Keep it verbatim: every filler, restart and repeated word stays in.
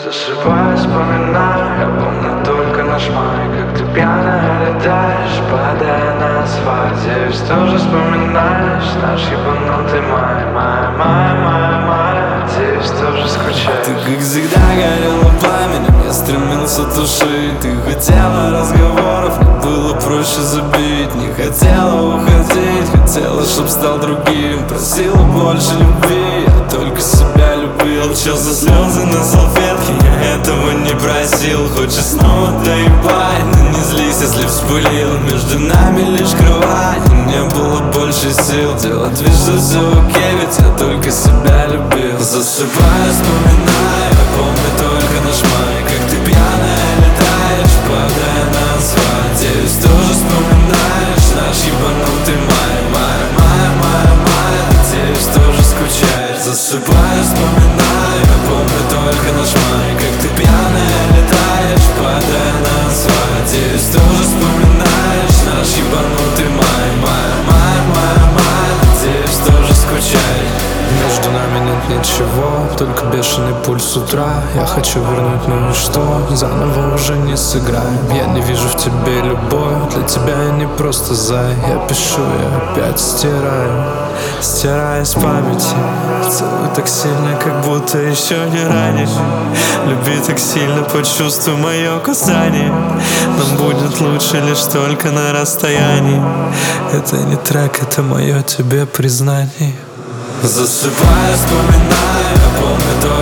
Засыпаю, вспоминаю, я помню только наш май. Как ты пьяная летаешь, падая на асфальт. Здесь тоже вспоминаешь наш ебанутый май. Май, май, май, май, здесь тоже скучаешь. Ты как всегда горела пламенем, я стремился тушить. Ты хотела разговоров, мне было проще забить. Не хотела уходить, хотела, чтоб стал другим. Просила больше любви, я только себя любил. Чё за слезы на салфетке, я этого не просил. Хочешь снова доебать, но не злись, если вспылил. Между нами лишь кровать, и мне было больше сил делать вид, что все окей, ведь я только себя любил. Засыпаю, вспоминаю, я помню только наш май. Как ты пьяная летаешь, падая на асфальт. Надеюсь, тоже вспоминаешь наш ебанутый май. Май, май, май, май, надеюсь, тоже скучаешь. Засыпаю, вспоминаю, я помню только наш май. Как ты пьяная летаешь, падая на асфальт. Надеюсь, тоже вспоминаешь наш ебанутый май. Май, май, май, май, надеюсь, тоже скучаешь. Между нами нет ничего, только бешеный пульс с утра. Я хочу вернуть, ну и что, заново уже не сыграем. Я не вижу в тебе любовь, для тебя я не просто зай. Я пишу, я опять стираю, стирая с памяти. Целую так сильно, как будто еще не ранее. Люби так сильно, почувствуй мое касание. Нам будет лучше лишь только на расстоянии. Это не трек, это мое тебе признание. Засыпаю, вспоминаю, я помню